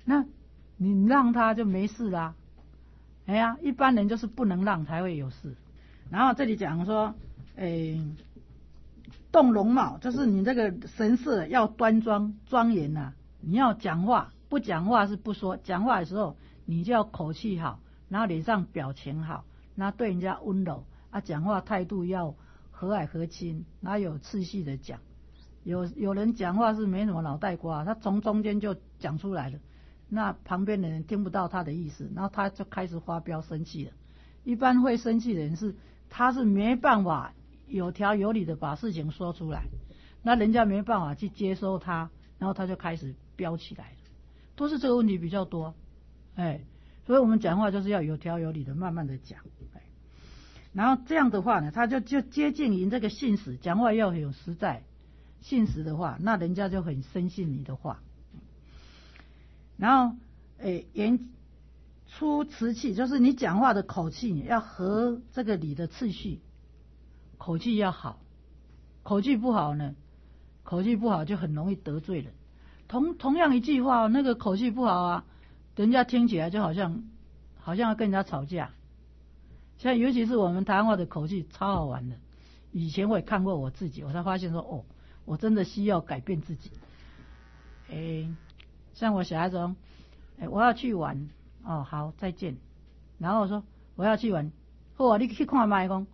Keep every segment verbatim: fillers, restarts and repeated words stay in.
那你让他就没事啦。哎呀，一般人就是不能让才会有事。然后这里讲说，诶，动容貌，就是你这个神色要端庄庄严呐、啊。你要讲话，不讲话是不说，讲话的时候你就要口气好，然后脸上表情好，然后对人家温柔啊，讲话态度要和蔼和亲，然后有次序的讲。有有人讲话是没什么脑袋瓜，他从中间就讲出来了，那旁边的人听不到他的意思，然后他就开始发飙生气了。一般会生气的人是他是没办法有条有理的把事情说出来，那人家没办法去接收他，然后他就开始飙起来了，都是这个问题比较多。哎，所以我们讲话就是要有条有理的慢慢的讲。哎，然后这样的话呢，他就就接近于这个信实，讲话要有实在信实的话，那人家就很深信你的话。然后诶，言出辞气，就是你讲话的口气要合这个理的次序，口气要好，口气不好呢，口气不好就很容易得罪人。同同样一句话，那个口气不好啊，人家听起来就好像好像要跟人家吵架。像尤其是我们台湾话的口气超好玩的，以前我也看过我自己，我才发现说哦，我真的需要改变自己。诶，像我小孩子说，诶，我要去玩，哦好，再见。然后我说我要去玩，好啊，你去看麦讲，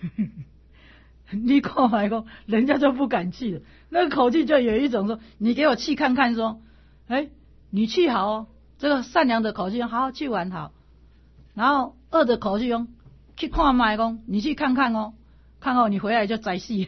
你看麦讲，人家就不敢去了。那个口气就有一种说，你给我去看看，说，诶，你去好哦，这个善良的口气，好去玩好。然后恶的口气用去看麦讲，你去看看哦，看哦你回来就栽死。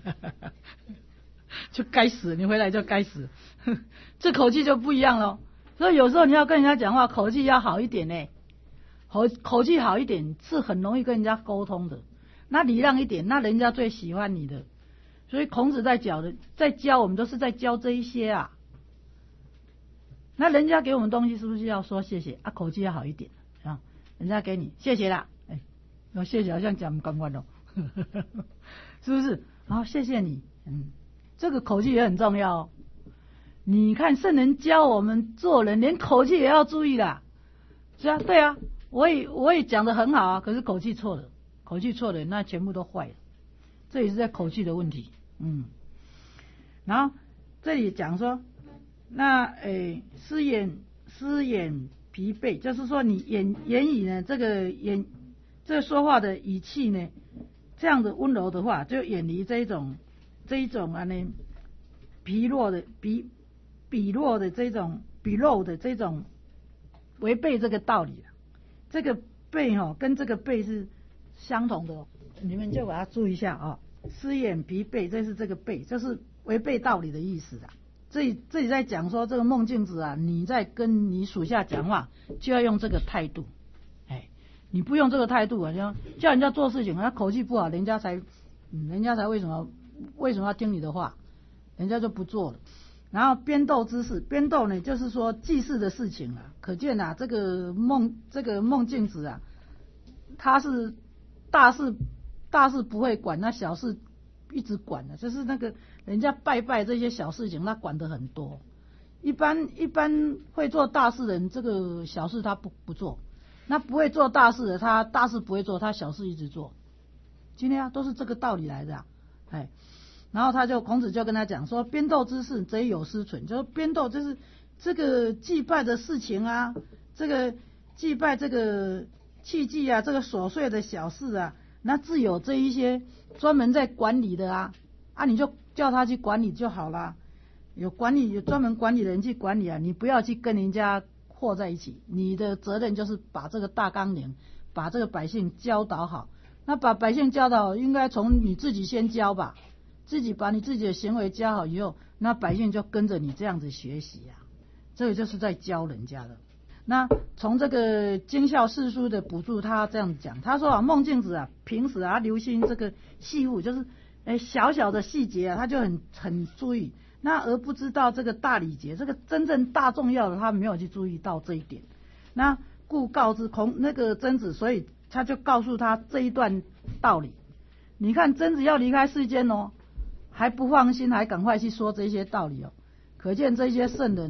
就该死，你回来就该死，这口气就不一样咯。所以有时候你要跟人家讲话，口气要好一点呢，口口气好一点是很容易跟人家沟通的。那礼让一点，那人家最喜欢你的。所以孔子在教的，在教我们都是在教这一些啊。那人家给我们东西是不是要说谢谢啊？口气要好一点啊，人家给你谢谢啦，哎，我谢谢好像讲刚完了，是不是？好，谢谢你，嗯。这个口气也很重要哦。你看圣人教我们做人，连口气也要注意啦。是啊，对啊，我也我也讲得很好啊，可是口气错了，口气错了，那全部都坏了。这也是在口气的问题，嗯。然后这里讲说，那诶，失言失言疲惫，就是说你言言语呢，这个言这个说话的语气呢，这样的温柔的话，就远离这一种。这一种啊呢，疲弱的疲疲弱的这种疲弱的这种违背这个道理，这个背哈、哦、跟这个背是相同的、哦，你们就把它注意一下啊、哦。失言疲惫，这是这个背，这是违背道理的意思啊。这里这里在讲说这个孟敬子啊，你在跟你属下讲话就要用这个态度，哎，你不用这个态度啊，叫叫人家做事情，他口气不好，人家才嗯，人家才为什么？为什么要听你的话？人家就不做了。然后编斗之事，编斗呢，就是说祭祀的事情啊。可见啊，这个孟这个孟敬子啊，他是大事大事不会管，那小事一直管的，就是那个人家拜拜这些小事情，他管得很多。一般一般会做大事的人，这个小事他不不做；那不会做大事的，他大事不会做，他小事一直做。今天啊，都是这个道理来的、啊。哎，然后他就孔子就跟他讲说，编斗之事贼有失存，就是编斗就是这个祭拜的事情啊，这个祭拜这个器具啊，这个琐碎的小事啊，那自有这一些专门在管理的啊，啊你就叫他去管理就好啦，有管理有专门管理的人去管理啊，你不要去跟人家和在一起，你的责任就是把这个大纲领，把这个百姓教导好。那把百姓教导，应该从你自己先教吧，自己把你自己的行为教好以后，那百姓就跟着你这样子学习啊，这个就是在教人家的。那从这个经校四书的补助，他这样讲，他说啊，孟敬子啊，平时啊留心这个细物，就是诶小小的细节啊，他就很很注意，那而不知道这个大礼节，这个真正大重要的，他没有去注意到这一点。那故告知孔那个曾子，所以他就告诉他这一段道理。你看曾子要离开世间哦，还不放心，还赶快去说这些道理哦。可见这些圣人呐、啊，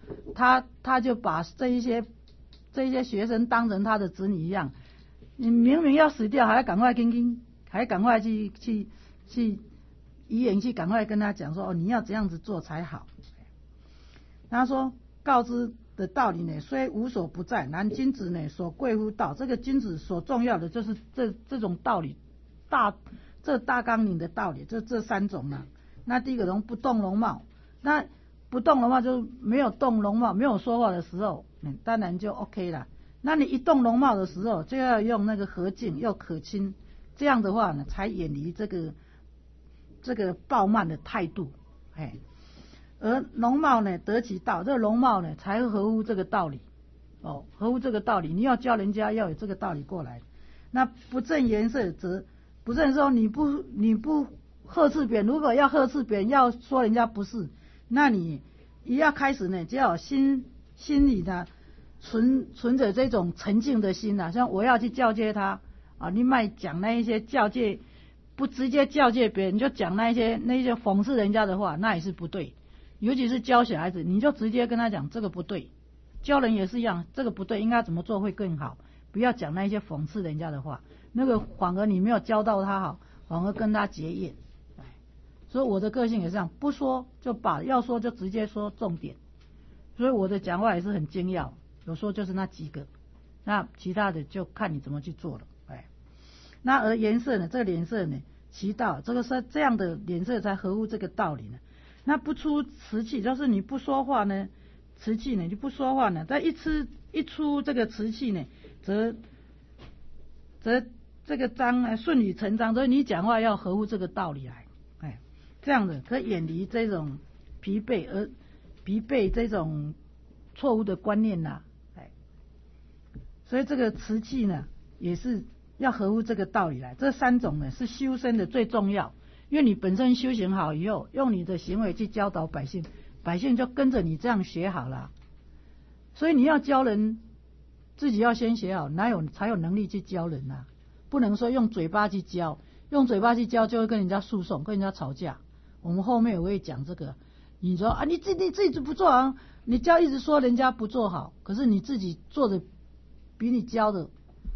他他就把这一些这一些学生当成他的子女一样，你明明要死掉，还要赶快跟跟，还赶快去去去医院去赶快跟他讲说，哦，你要这样子做才好。他说告知的道理呢，虽无所不在，然君子呢所贵乎道。这个君子所重要的就是这这种道理，大这大纲领的道理，这这三种呢。那第一个容不动容貌，那不动容貌就没有动容貌，没有说话的时候，嗯，当然就 OK 了。那你一动容貌的时候，就要用那个和敬又可亲，这样的话呢，才远离这个这个暴慢的态度，哎。而容貌呢得其道，这个容貌呢才合乎这个道理，哦，合乎这个道理。你要教人家要有这个道理过来。那不正颜色则不正说你不你不呵斥别人，如果要呵斥别人，要说人家不是，那你也要开始呢，就要心心里呢存存着这种沉静的心啊，像我要去教诫他啊，你卖讲那一些教诫，不直接教诫别人，就讲那一些那一些讽刺人家的话，那也是不对。尤其是教小孩子，你就直接跟他讲这个不对，教人也是一样，这个不对，应该怎么做会更好，不要讲那些讽刺人家的话，那个反而你没有教到他好，反而跟他结怨。所以我的个性也是这样，不说就把要说就直接说重点，所以我的讲话也是很精要，有时候就是那几个，那其他的就看你怎么去做了。哎，那而颜色呢，这个脸色呢，其道，这个是这样的脸色才合乎这个道理呢。那不出瓷器，就是你不说话呢，瓷器呢就不说话呢，但一出一出这个瓷器呢，则则这个章呢顺理成章，所以你讲话要合乎这个道理来，哎，这样的可以远离这种疲惫而疲惫这种错误的观念呐、啊，哎，所以这个瓷器呢也是要合乎这个道理来。这三种呢是修身的最重要。因为你本身修行好以后，用你的行为去教导百姓，百姓就跟着你这样学好了。所以你要教人，自己要先学好，哪有才有能力去教人啊？不能说用嘴巴去教，用嘴巴去教就会跟人家诉讼，跟人家吵架。我们后面也会讲这个。你说啊，你自己自己不做啊，你教一直说人家不做好，可是你自己做的比你教的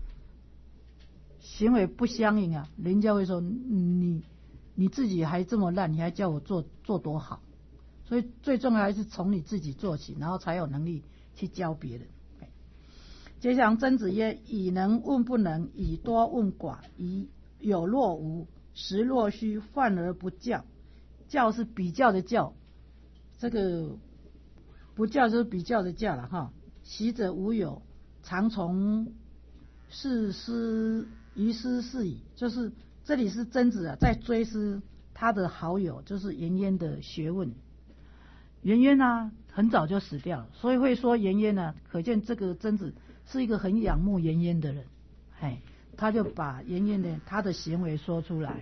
行为不相应啊，人家会说你。你自己还这么烂，你还叫我做做多好？所以最重要还是从你自己做起，然后才有能力去教别人。接下来曾子曰：以能问不能，以多问寡，以有若无，实若虚，患而不教。教是比较的教，这个不教就是比较的教了哈。习者无有，常从事师于师是矣，就是这里是曾子啊，在追思他的好友，就是颜渊的学问。颜渊啊，很早就死掉了，所以会说颜渊呢，可见这个曾子是一个很仰慕颜渊的人。哎，他就把颜渊的他的行为说出来。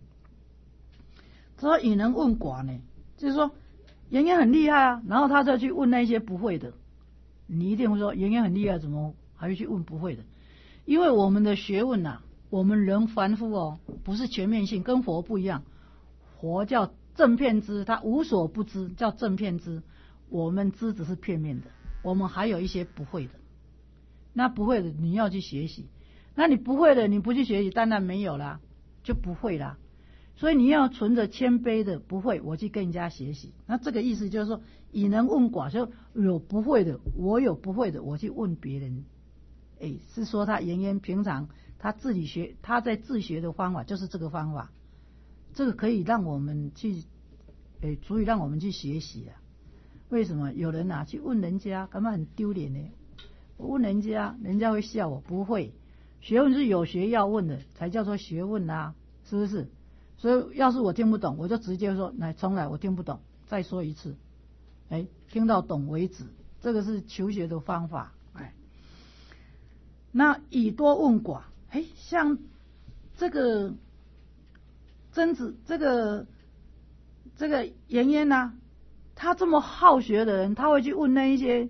他说以能问寡呢，就是说颜渊很厉害啊，然后他就去问那些不会的。你一定会说颜渊很厉害，怎么还会去问不会的？因为我们的学问啊，我们人凡夫哦，不是全面性，跟佛不一样。佛叫正片知，他无所不知，叫正片知。我们知只是片面的，我们还有一些不会的。那不会的你要去学习，那你不会的你不去学习，当然没有啦，就不会啦。所以你要存着谦卑的不会，我去跟人家学习。那这个意思就是说，以能问寡，就有不会的，我有不会的，我去问别人。哎，是说他颜渊平常他自己学，他在自学的方法就是这个方法，这个可以让我们去，哎，足以让我们去学习啊。为什么有人啊去问人家，干嘛很丢脸呢？我问人家，人家会笑我，不会。学问是有学要问的，才叫做学问啊，是不是？所以要是我听不懂，我就直接说，来，重来，我听不懂，再说一次，哎，听到懂为止。这个是求学的方法。哎，那以多问寡，哎，像这个曾子，这个这个颜渊呐，他这么好学的人，他会去问那一些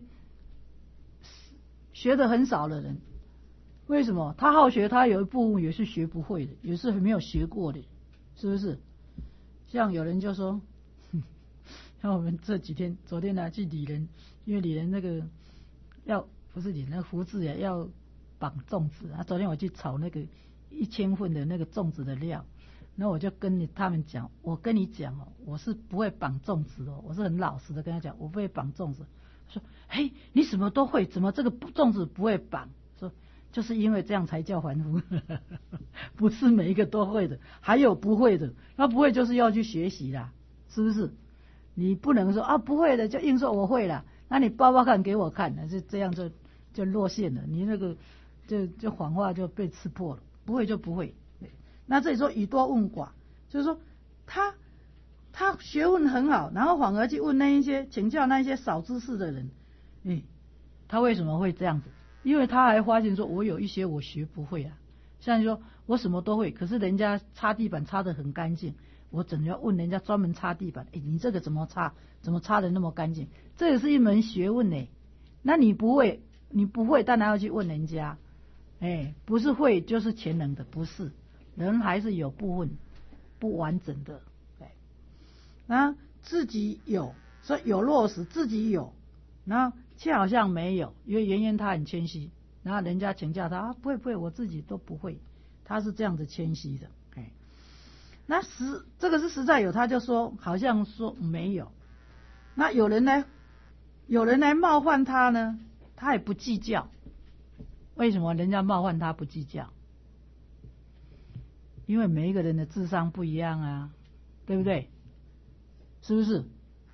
学的很少的人。为什么？他好学，他有一部分也是学不会的，也是没有学过的，是不是？像有人就说， 然后我们这几天，昨天呢去理人，因为理人那个要不是理那个福字呀，要绑粽子啊。昨天我去炒那个一千份的那个粽子的料，然后我就跟你他们讲，我跟你讲哦，我是不会绑粽子哦，我是很老实的跟他讲，我不会绑粽子。说，嘿，你什么都会，怎么这个粽子不会绑？说，就是因为这样才叫凡夫，不是每一个都会的，还有不会的，那不会就是要去学习啦，是不是？你不能说啊不会的就硬说我会了，那你包包看给我看，那就这样就就落线了，你那个就就谎话就被刺破了，不会就不会。那这里说以多问寡，就是说他。他学问很好，然后反而去问那一些请教那一些少知识的人，嗯，他为什么会这样子？因为他还发现说，我有一些我学不会啊，像说我什么都会，可是人家擦地板擦得很干净，我怎么要问人家专门擦地板？哎，你这个怎么擦？怎么擦得那么干净？这也是一门学问呢。那你不会，你不会，当然要去问人家。哎，不是会就是全能的，不是，人还是有部分不完整的。那自己有，所以有落实自己有，然后却好像没有，因为圆圆他很谦虚，然后人家请教他啊，不会不会，我自己都不会，他是这样子谦虚的，哎，那实这个是实在有，他就说好像说没有，那有人来，有人来冒犯他呢，他也不计较，为什么人家冒犯他不计较？因为每一个人的智商不一样啊，对不对？是不是？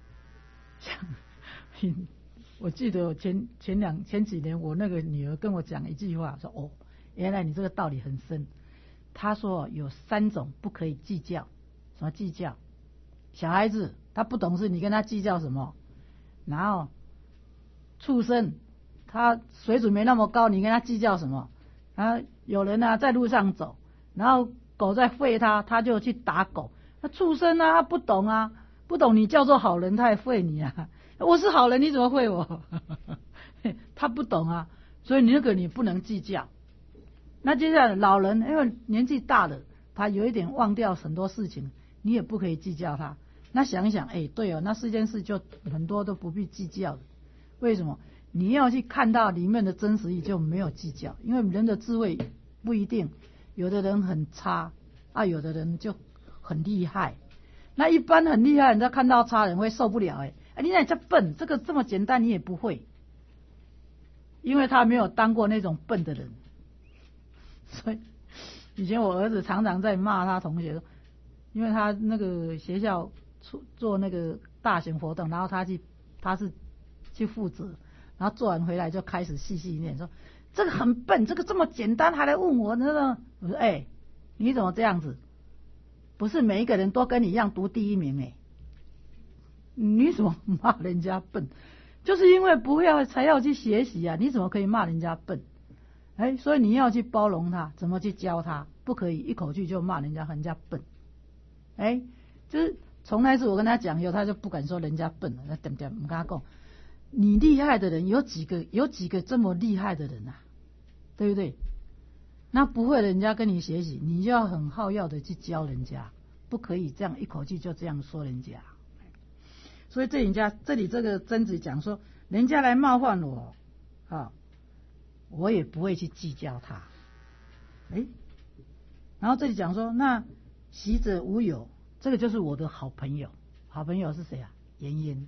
我记得前前两前几年，我那个女儿跟我讲一句话，说：“哦，原来你这个道理很深。”她说有三种不可以计较，什么计较？小孩子他不懂事，你跟他计较什么？然后畜生他水准没那么高，你跟他计较什么？然后有人啊在路上走，然后狗在吠他，他就去打狗。那畜生啊，他不懂啊。不懂你叫做好人，他也废你啊！我是好人，你怎么废我？他不懂啊，所以你那个你不能计较。那接下来老人，因为年纪大了，他有一点忘掉很多事情，你也不可以计较他。那想一想，哎，对哦，那四件事就很多都不必计较的。为什么？你要去看到里面的真实意，就没有计较，因为人的智慧不一定，有的人很差啊，有的人就很厉害。那一般很厉害，人家看到差人会受不了哎，哎，你那叫笨，这个这么简单你也不会，因为他没有当过那种笨的人。所以以前我儿子常常在骂他同学，因为他那个学校做那个大型活动，然后他去他是去负责，然后做完回来就开始细细念，说这个很笨，这个这么简单还来问我，那个我说哎，你怎么这样子？不是每一个人都跟你一样读第一名哎，你怎么骂人家笨？就是因为不要才要去学习啊！你怎么可以骂人家笨？哎，所以你要去包容他，怎么去教他？不可以一口气就骂人家人家笨。哎，就是从那次我跟他讲以后，他就不敢说人家笨了。那点点我跟他讲，你厉害的人有几个？有几个这么厉害的人啊？对不对？那不会人家跟你学习，你就要很好要的去教人家，不可以这样一口气就这样说人家。所以这人家这里这个曾子讲说，人家来冒犯我，啊，我也不会去计较他。哎，然后这里讲说，那习者无友，这个就是我的好朋友。好朋友是谁啊？颜渊。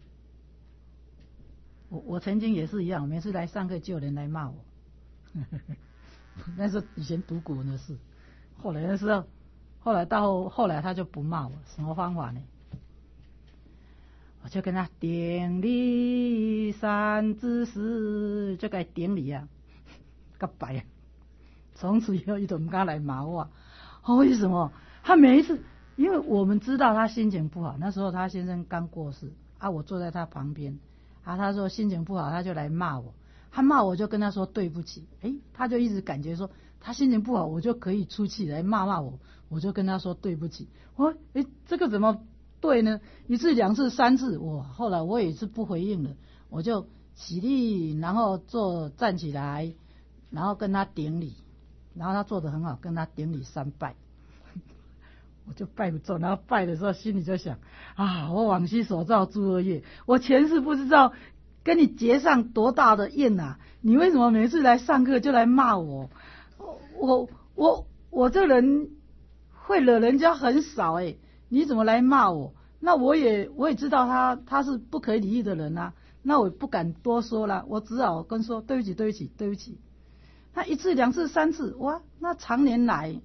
我我曾经也是一样，每次来上课就有人来骂我。那是以前读古文的事，后来的时候，后来到后来他就不骂我，什么方法呢？我就跟他顶礼三知识，就该顶礼啊，个白啊！从此以后一种不敢来骂我。哦，为什么？他每一次，因为我们知道他心情不好，那时候他先生刚过世啊，我坐在他旁边啊，他说心情不好，他就来骂我。他骂我就跟他说对不起，诶，他就一直感觉说他心情不好，我就可以出气来骂骂我，我就跟他说对不起。我诶，这个怎么对呢？一次两次三次，我后来我也是不回应了，我就起立，然后坐站起来，然后跟他顶礼，然后他做得很好，跟他顶礼三拜。 我就拜不中，然后拜的时候心里就想啊，我往昔所造诸恶业，我前世不知道跟你结上多大的怨啊！你为什么每次来上课就来骂我？我我我这人会惹人家很少哎、欸，你怎么来骂我？那我也我也知道他他是不可理喻的人啊，那我不敢多说了，我只好跟说对不起对不起对不起。那一次两次三次，哇，那常年来。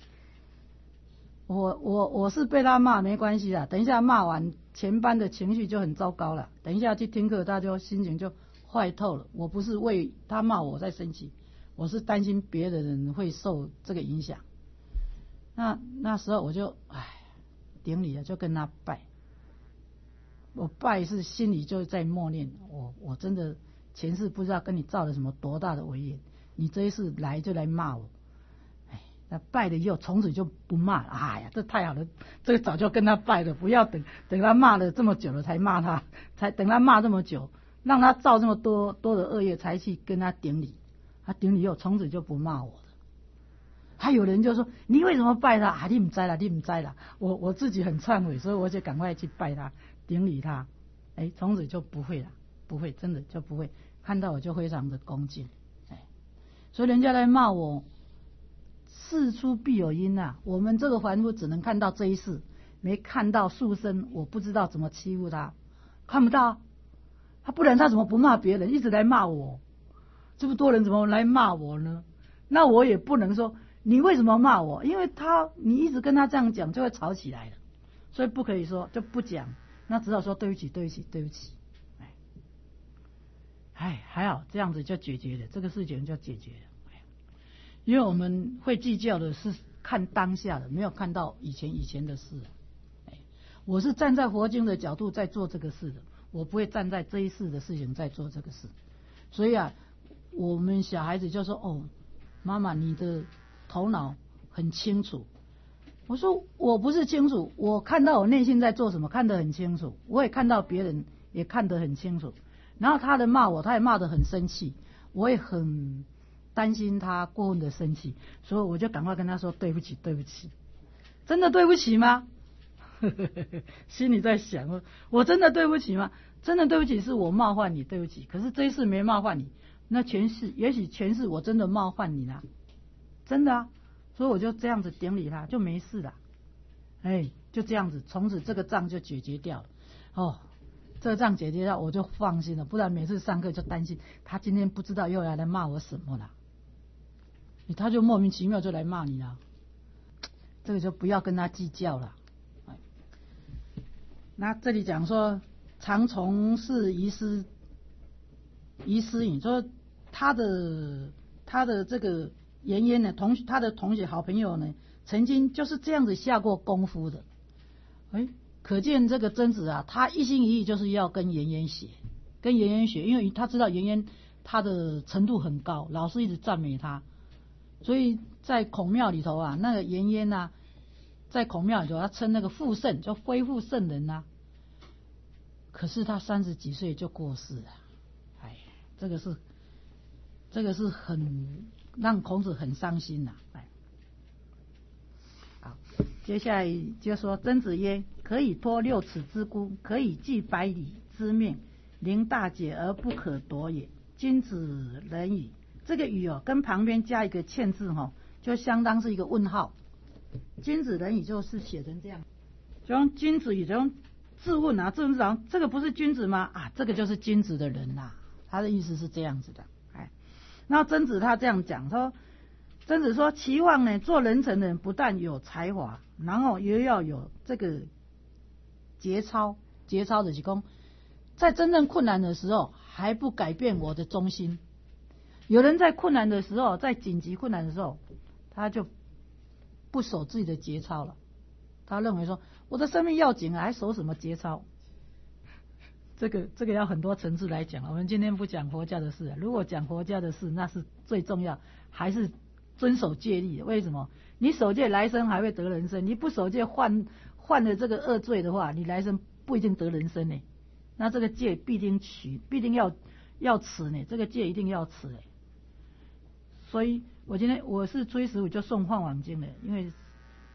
我我我是被他骂没关系啦，等一下骂完全班的情绪就很糟糕了，等一下去听课他就心情就坏透了。我不是为他骂我在生气，我是担心别的人会受这个影响。那那时候我就唉顶礼了，就跟他拜。我拜是心里就在默念，我我真的前世不知道跟你造了什么多大的违业，你这一次来就来骂我。那拜了以后，从此就不骂了。哎呀，这太好了，这个早就跟他拜了，不要等等他骂了这么久了才骂他，才等他骂这么久，让他造这么多多的恶业，才去跟他顶礼。他顶礼以后，从此就不骂我了。还有人就说：“你为什么拜他？啊，你不知啦，你不知啦。”我我自己很忏悔，所以我就赶快去拜他，顶礼他。哎，从此就不会了，不会，真的就不会。看到我就非常的恭敬。哎，所以人家来骂我。事出必有因啊！我们这个凡夫只能看到这一世，没看到宿生，我不知道怎么欺负他，看不到，他不然他怎么不骂别人，一直来骂我？这么多人怎么来骂我呢？那我也不能说你为什么骂我，因为他你一直跟他这样讲，就会吵起来了，所以不可以说就不讲，那只好说对不起，对不起，对不起。哎，哎，还好这样子就解决了，这个事情就解决了。因为我们会计较的是看当下的，没有看到以前以前的事。哎，我是站在佛经的角度在做这个事的，我不会站在这一世的事情在做这个事。所以啊，我们小孩子就说：“哦，妈妈，你的头脑很清楚。”我说：“我不是清楚，我看到我内心在做什么，看得很清楚。我也看到别人也看得很清楚。然后他的骂我，他也骂得很生气，我也很。”担心他过分的生气，所以我就赶快跟他说对不起，对不起。真的对不起吗？心里在想，我真的对不起吗？真的对不起，是我冒犯你，对不起。可是这一次没冒犯你，那前世也许前世我真的冒犯你啦，真的啊。所以我就这样子顶礼他，就没事了。哎，就这样子，从此这个账就解决掉了。哦。这个账解决掉，我就放心了，不然每次上课就担心他今天不知道又要来骂我什么了，他就莫名其妙就来骂你了，这个就不要跟他计较了。那这里讲说常从事遗失遗失隐，说他的他的这个妍妍呢，同他的同学好朋友呢，曾经就是这样子下过功夫的，哎。可见这个贞子啊，他一心一意就是要跟妍妍学，跟妍妍学，因为他知道妍妍她的程度很高，老师一直赞美她，所以在孔庙里头啊，那个妍妍啊，在孔庙里头，他称那个复圣，叫恢复圣人呐、啊。可是他三十几岁就过世了，哎，这个是这个是很让孔子很伤心呐、啊，哎。好，接下来就说曾子曰：“可以托六尺之孤，可以济百里之命，临大节而不可夺也。君子人矣。”这个语哦，跟旁边加一个欠字哈、哦，就相当是一个问号。君子人矣就是写成这样，就用君子语，就用自问啊，自问自答，这个不是君子吗？啊，这个就是君子的人呐、啊。他的意思是这样子的，哎，然后曾子他这样讲说。曾子说：“期望呢，做人臣的人不但有才华，然后也要有这个节操。节操的是说，在真正困难的时候，还不改变我的忠心。有人在困难的时候，在紧急困难的时候，他就不守自己的节操了。他认为说，我的生命要紧啊，还守什么节操？这个这个要很多层次来讲。我们今天不讲佛家的事、啊，如果讲佛家的事，那是最重要，还是。”遵守戒律，为什么？你守戒来生还会得人生，你不守戒犯犯了这个恶罪的话，你来生不一定得人生呢。那这个戒必定取，必定要要持呢，这个戒一定要持呢。所以我今天我是初一十五就送《换网经》的，因为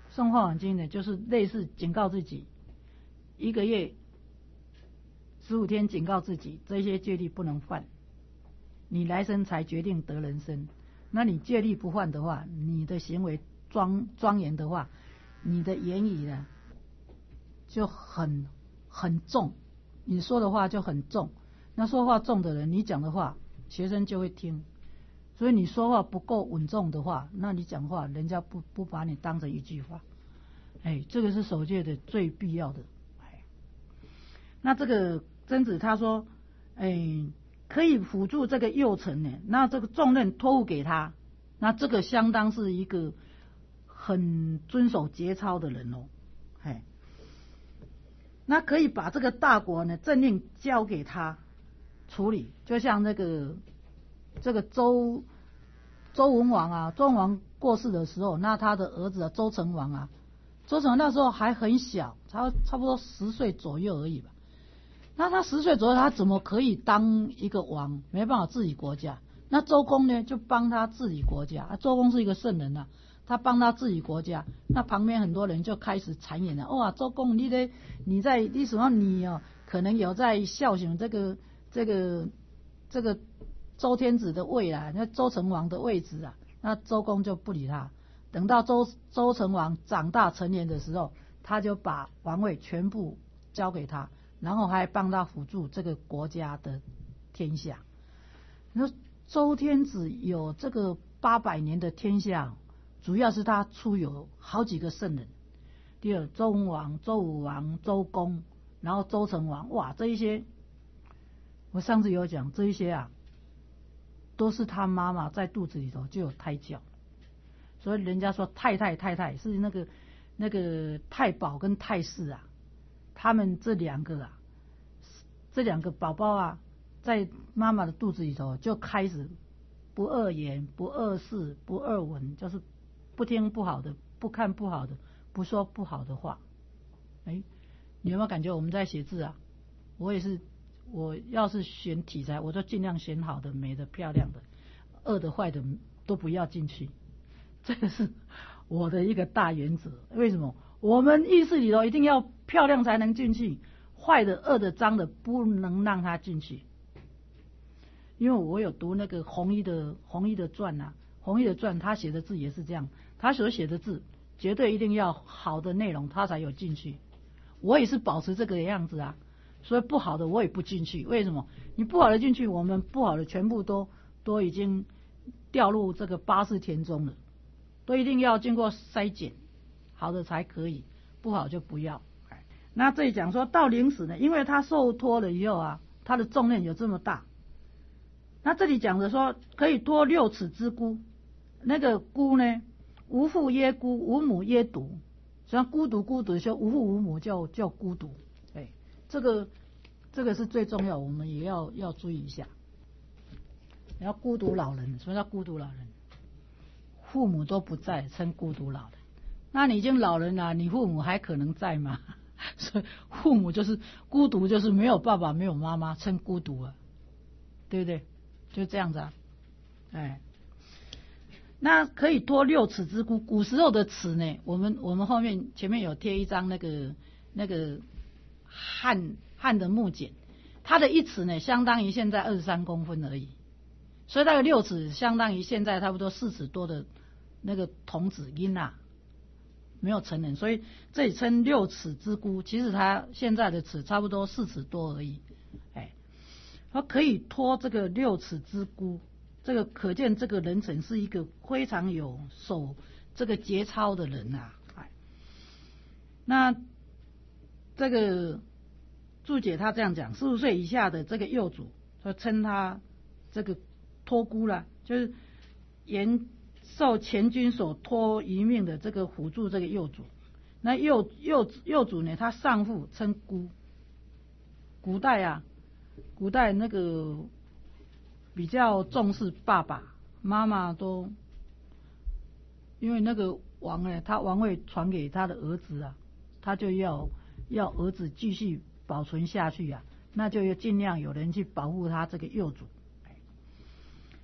送化晚经呢，就是类似警告自己，一个月十五天警告自己，这些戒律不能犯，你来生才决定得人生。那你戒律不犯的话，你的行为庄庄严的话，你的言语呢就很很重，你说的话就很重。那说话重的人，你讲的话学生就会听。所以你说话不够稳重的话，那你讲话人家不不把你当成一句话。哎，这个是守戒的最必要的。哎，那这个曾子他说，哎，可以辅助这个幼臣呢，那这个重任托付给他，那这个相当是一个很遵守节操的人哦。哎，那可以把这个大国呢政令交给他处理，就像那个这个周周文王啊，周文王过世的时候，那他的儿子啊周成王啊，周成王那时候还很小，差差不多十岁左右而已吧。那他十岁左右，他怎么可以当一个王？没办法治理国家。那周公呢，就帮他治理国家。啊，周公是一个圣人啊，他帮他治理国家。那旁边很多人就开始谗言了：哇，周公你的你在你什么你哦，可能有在效仿这个这个这个周天子的位啊，那周成王的位置啊。那周公就不理他。等到周周成王长大成年的时候，他就把王位全部交给他。然后还帮他辅助这个国家的天下。那周天子有这个八百年的天下，主要是他出有好几个圣人。第二，周文王、周武王、周公，然后周成王，哇，这一些，我上次有讲，这一些啊，都是他妈妈在肚子里头就有胎教，所以人家说太太太太是那个那个太保跟太师啊。他们这两个啊，这两个宝宝啊，在妈妈的肚子里头就开始不恶言、不恶事、不恶闻，就是不听不好的、不看不好的、不说不好的话。哎，你有没有感觉我们在写字啊？我也是，我要是选题材，我就尽量选好的、美的、漂亮的，恶的、坏的都不要进去。这个是我的一个大原则。为什么？我们意识里头一定要漂亮才能进去，坏的、恶的、脏的不能让它进去。因为我有读那个弘一的弘一的传啊，弘一的传他写的字也是这样，他所写的字绝对一定要好的内容，他才有进去。我也是保持这个样子啊，所以不好的我也不进去。为什么？你不好的进去，我们不好的全部都都已经掉入这个八识田中了，都一定要经过筛检。好的才可以，不好就不要。那这里讲说到临死呢，因为他受托了以后啊，他的重任有这么大。那这里讲的说可以托六尺之孤，那个孤呢，无父曰孤，无母曰独。像孤独孤独，就无父无母叫叫孤独。哎，这个这个是最重要，我们也要要注意一下。然后孤独老人，什么叫孤独老人？父母都不在，称孤独老人。那你已经老人了，你父母还可能在吗？所以父母就是孤独，就是没有爸爸没有妈妈，称孤独啊，对不对？就这样子啊，哎，那可以托六尺之孤。古时候的尺呢，我们我们后面前面有贴一张那个那个汉汉的木简，它的一尺呢相当于现在二十三公分而已，所以那个六尺相当于现在差不多四尺多的那个童子婴啊。没有成人，所以这里称六尺之孤，其实他现在的尺差不多四尺多而已。哎，他可以托这个六尺之孤，这个可见这个人臣是一个非常有守这个节操的人啊。哎，那这个注解他这样讲，十五岁以下的这个幼主，说称他这个托孤啦，就是言。受前君所托遗命的这个辅助这个幼主，那幼幼幼主呢，他丧父称孤。古代啊，古代那个比较重视爸爸妈妈都，因为那个王呢，他王位传给他的儿子啊，他就要要儿子继续保存下去啊，那就要尽量有人去保护他这个幼主。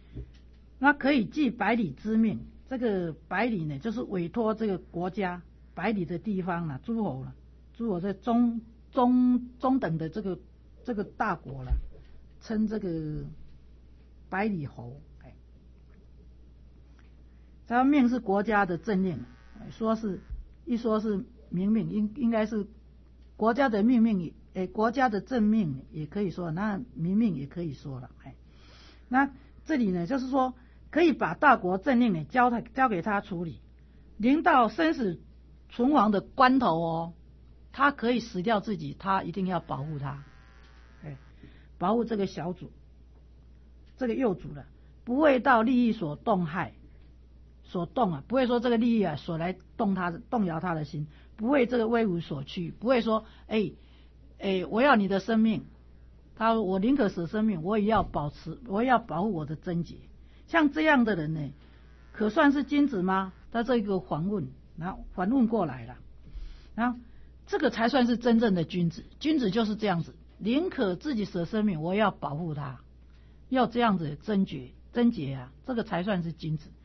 那可以记百里之命，这个百里呢，就是委托这个国家百里的地方了，诸侯了，诸侯在中中中等的这个这个大国了，称这个百里侯。哎，他命是国家的政令，说是一说是明命，应应该是国家的命命，哎，国家的政命也可以说，那民命也可以说了。哎，那这里呢，就是说可以把大国政令呢交他交给他处理，临到生死存亡的关头哦，他可以死掉自己，他一定要保护他，哎，保护这个小主，这个幼主了，不会到利益所动害，所动啊，不会说这个利益啊所来动他动摇他的心，不会这个为无所趋，不会说哎哎我要你的生命，他说我宁可舍生命，我也要保持，我也要保护我的贞洁。像这样的人呢，可算是君子吗？他这个反问，然后反问过来了，然后这个才算是真正的君子。君子就是这样子，宁可自己舍生命，我也要保护他，要这样子贞洁贞洁啊，这个才算是君子。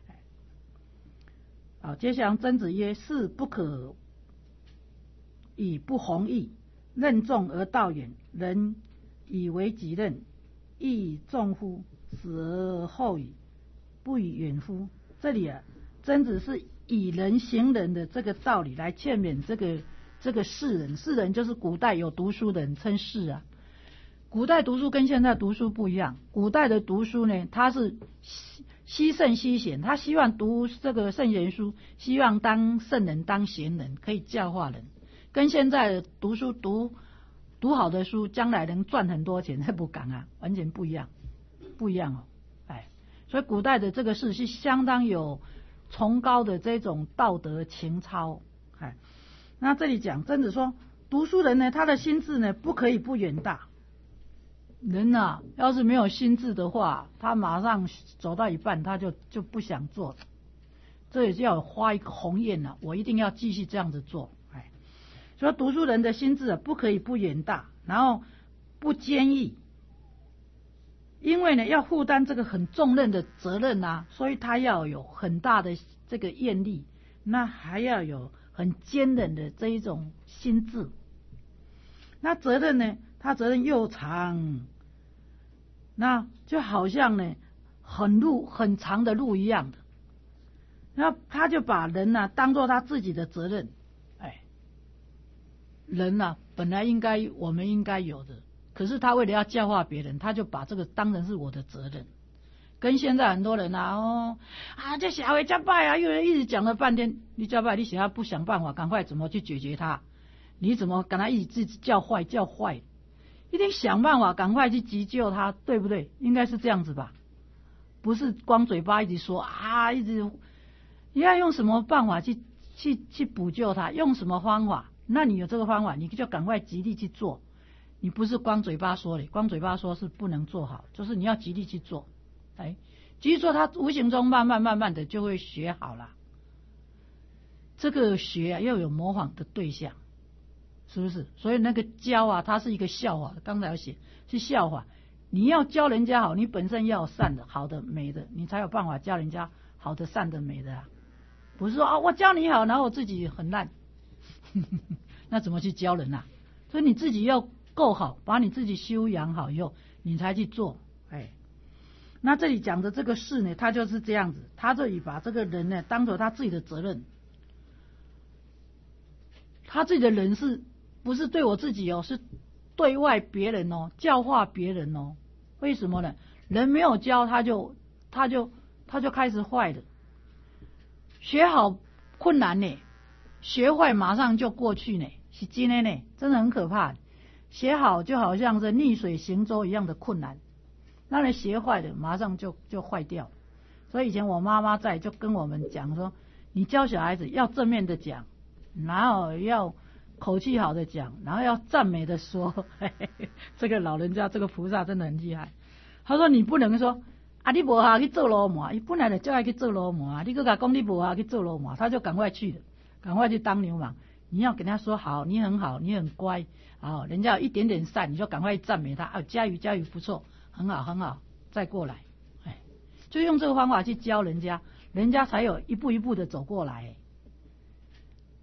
好，接下来曾子曰：士不可以不弘毅，任重而道远，人以为己任，亦重乎？死而后已，不以远乎？这里啊，曾子是以人行人的这个道理来劝勉这个这个士人。士人就是古代有读书的人称士啊。古代读书跟现在读书不一样，古代的读书呢，他是希圣希贤，他希望读这个圣贤书，希望当圣人当贤人，可以教化人。跟现在的读书读读好的书，将来能赚很多钱，那不敢啊，完全不一样。不一样哦，哎，所以古代的这个事是相当有崇高的这种道德情操，哎，那这里讲曾子说，读书人呢，他的心智呢不可以不远大。人啊，要是没有心智的话，他马上走到一半，他就就不想做了。这也叫花一个鸿雁啊，我一定要继续这样子做，哎，所以读书人的心智啊，不可以不远大，然后不坚毅。因为呢，要负担这个很重任的责任啊，所以他要有很大的这个愿力，那还要有很坚韧的这一种心智。那责任呢，他责任又长，那就好像呢很路很长的路一样的。然后他就把人呢、啊、当作他自己的责任，哎，人啊本来应该我们应该有的。可是他为了要教化别人，他就把这个当成是我的责任。跟现在很多人啊，哦啊，这小孩家败啊，有人一直讲了半天，你家败，你想要不想办法，赶快怎么去解决他？你怎么跟他一直叫坏叫坏？一定想办法赶快去急救他，对不对？应该是这样子吧？不是光嘴巴一直说啊，一直你要用什么办法去去去补救他？用什么方法？那你有这个方法，你就赶快极力去做。你不是光嘴巴说的，光嘴巴说是不能做好，就是你要极力去做，哎，极力做，他无形中慢慢慢慢的就会学好了。这个学啊要有模仿的对象，是不是？所以那个教啊，它是一个效法，刚才有写是效法。你要教人家好，你本身要有善的、好的、美的，你才有办法教人家好的、善的、美的啊。不是说啊，我教你好，然后我自己很烂，那怎么去教人啊？所以你自己要够好，把你自己修养好以后，你才去做。哎，那这里讲的这个事呢，他就是这样子，他这里把这个人呢当作他自己的责任，他自己的人是不是对我自己哦，是对外别人哦，教化别人哦。为什么呢？人没有教，他就他就他就开始坏了。学好困难呢，学坏马上就过去呢，是真的呢，真的很可怕。学好就好像是逆水行舟一样的困难，那人学坏的马上就就坏掉。所以以前我妈妈在就跟我们讲说，你教小孩子要正面的讲，然后要口气好的讲，然后要赞美的说。嘿嘿嘿，这个老人家这个菩萨真的很厉害。他说你不能说啊，你无下去做罗马，你本来就叫他去做罗马，你搁甲讲你无下去做罗马，他就赶快去了，赶快去当流氓。你要跟他说好，你很好，你很乖，好，人家有一点点善，你就赶快赞美他，啊，佳瑜佳瑜不错，很好很好，再过来，哎，就用这个方法去教人家，人家才有一步一步的走过来，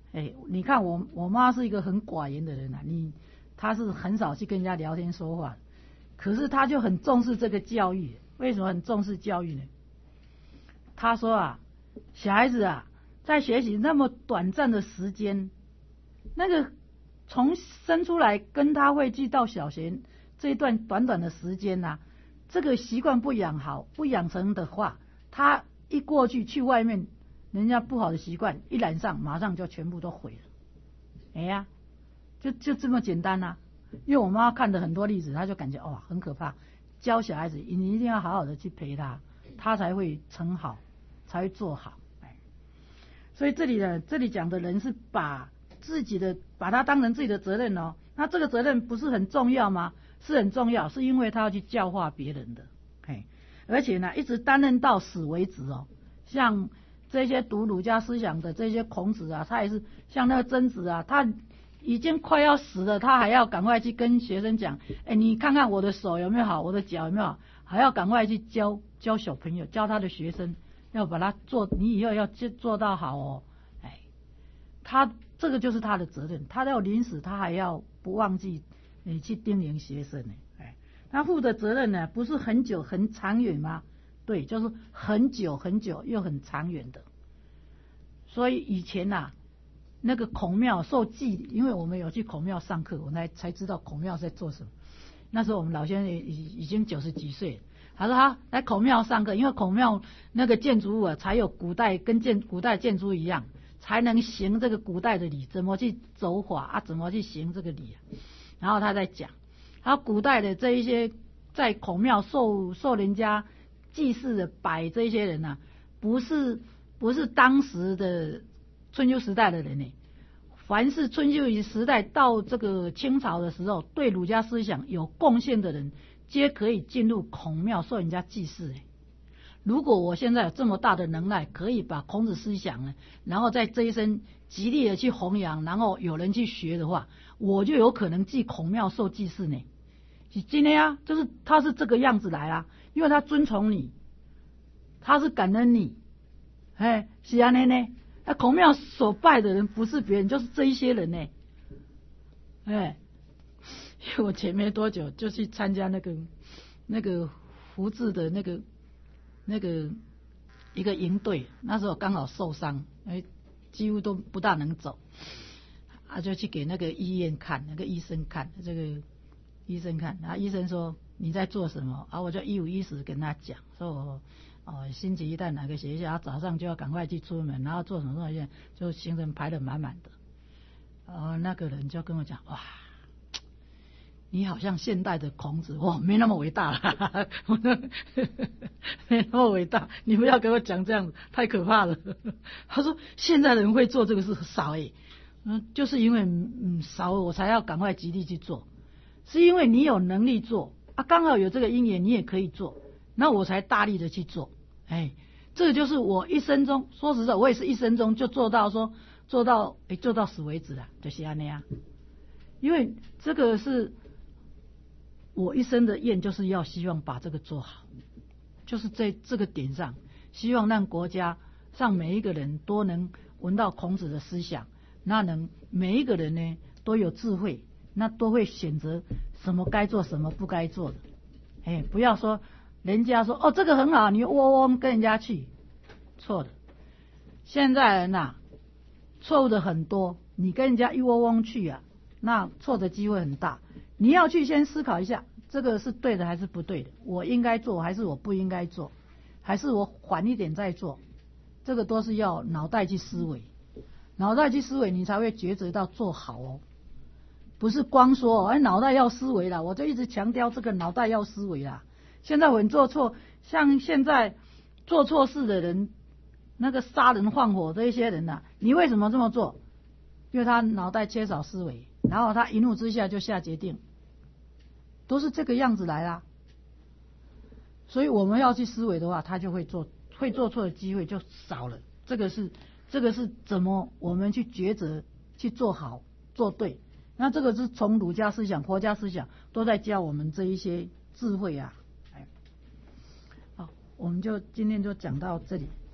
哎，你看我我妈是一个很寡言的人啊，你她是很少去跟人家聊天说话，可是她就很重视这个教育。为什么很重视教育呢？她说啊，小孩子啊，在学习那么短暂的时间，那个从生出来跟他会去到小学这一段短短的时间啊，这个习惯不养好不养成的话，他一过去去外面，人家不好的习惯一染上，马上就全部都毁了。哎呀，就就这么简单啊！因为我妈看的很多例子，她就感觉哇很可怕。教小孩子，你一定要好好的去陪他，他才会成好，才会做好。所以这里呢，这里讲的人是把自己的把他当成自己的责任哦。那这个责任不是很重要吗？是很重要，是因为他要去教化别人的。嘿，而且呢，一直担任到死为止哦。像这些读儒家思想的这些孔子啊，他也是像那个曾子啊，他已经快要死了，他还要赶快去跟学生讲，哎，你看看我的手有没有好，我的脚有没有好，还要赶快去教教小朋友，教他的学生，要把他做，你以后要做到好哦。哎，他这个就是他的责任，他要临死他还要不忘记你去叮咛学生呢。哎，他负的责任呢，不是很久很长远吗？对，就是很久很久又很长远的。所以以前呐、啊。那个孔庙受祭，因为我们有去孔庙上课，我才才知道孔庙在做什么。那时候我们老先生已已经九十几岁，他说他来孔庙上课，因为孔庙那个建筑物啊，才有古代跟建古代建筑一样，才能行这个古代的礼，怎么去走法啊，怎么去行这个礼啊。然后他在讲，还有古代的这一些在孔庙受受人家祭祀的摆这些人啊，不是不是当时的。春秋时代的人呢，凡是春秋时代到这个清朝的时候，对儒家思想有贡献的人，皆可以进入孔庙受人家祭祀。如果我现在有这么大的能耐，可以把孔子思想呢，然后在这一生极力的去弘扬，然后有人去学的话，我就有可能进孔庙受祭祀呢。今天啊，就是他是这个样子来啦，因为他尊崇你，他是感恩你，哎，是这样呢。那孔庙所拜的人不是别人，就是这一些人呢。哎，我前没多久就去参加那个那个福智的那个那个一个营队，那时候刚好受伤，哎，几乎都不大能走，啊，就去给那个医院看，那个医生看，这个医生看，然后医生说你在做什么？啊，我就一五一十跟他讲，说我。哦，星期一在哪个学校，早上就要赶快去出门，然后做什么东西，就行程排得满满的。呃，那个人就跟我讲，哇，你好像现代的孔子，哇，没那么伟大啦，没那么伟大，你不要给我讲这样子，太可怕了。他说现在人会做这个事少诶，嗯，就是因为嗯少，我才要赶快极力去做，是因为你有能力做啊，刚好有这个因缘，你也可以做，那我才大力的去做。哎，这个就是我一生中，说实在，我也是一生中就做到说做到，哎，做到死为止了，就是那样。因为这个是我一生的愿，就是要希望把这个做好，就是在这个点上，希望让国家让每一个人都能闻到孔子的思想，那能每一个人呢都有智慧，那都会选择什么该做，什么不该做的。哎，不要说。人家说哦这个很好，你窝窝跟人家去，错的。现在人呐、啊，错误的很多，你跟人家一窝蜂去啊，那错的机会很大。你要去先思考一下，这个是对的还是不对的？我应该做还是我不应该做？还是我缓一点再做？这个都是要脑袋去思维，脑袋去思维，你才会抉择到做好哦。不是光说哎脑袋要思维啦，我就一直强调这个脑袋要思维啦。现在我们做错，像现在做错事的人，那个杀人放火这一些人啊，你为什么这么做？因为他脑袋缺少思维，然后他一怒之下就下决定，都是这个样子来啦。所以我们要去思维的话，他就会做，会做错的机会就少了。这个是这个是怎么我们去抉择去做好做对？那这个是从儒家思想、佛家思想都在教我们这一些智慧啊。我们就今天就讲到这里。